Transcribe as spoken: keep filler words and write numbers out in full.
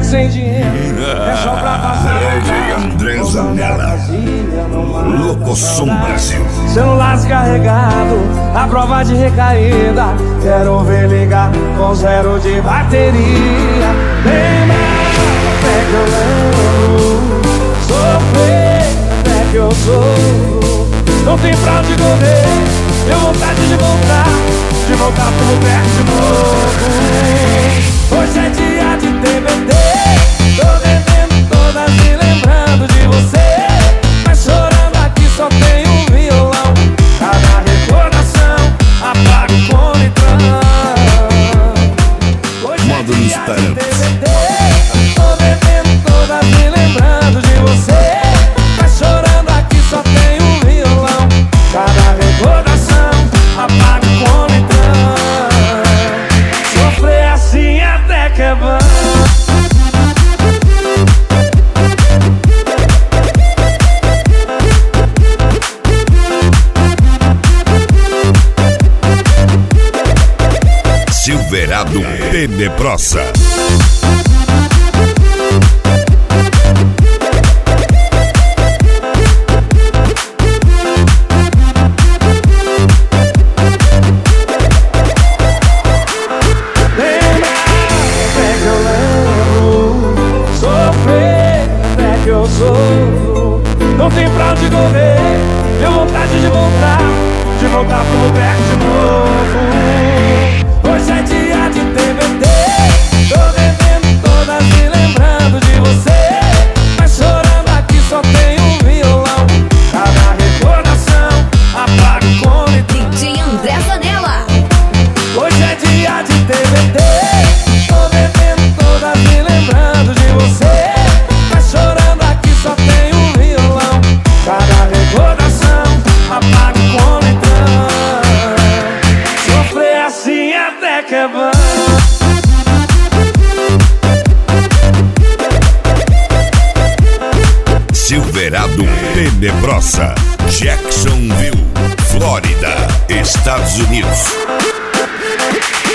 sem dinheiro, é só pra passar. D J André Zanella, Locosom Brasil. Celular descarregado, a prova de recaída. Quero ver ligar com zero de bateria. Lembra, até que eu lembro. Sofrer, até que eu sou. Não tem pra onde correr, deu vontade de voltar, de voltar pro pé de novo. Hoje é dia de D V D, tô devendo todas e lembrando de você. Mas chorando aqui só tem um violão. Cada recordação apago com litrão. Hoje é dia de D V D, tô devendo todas e lembrando de você. Mas chorando aqui só tem um violão. Cada recordação apago com litrão. Sofrer assim até que é bom. Silverado Tenebrosa. Não tem pra onde correr, deu vontade de voltar, de voltar pro pé de novo. Hoje é dia de D V D, tô devendo todas e lembrando de você. Mas chorando aqui só tem um violão. Cada recordação apago com litrão. D J André Zanella. Hoje é dia de D V D, tô devendo todas e lembrando de você. Mas chorando aqui só tem um violão. Cada recordação apago com litrão. Sofrer assim até que é bom. Silverado Tenebrosa, Jacksonville, Flórida, Estados Unidos.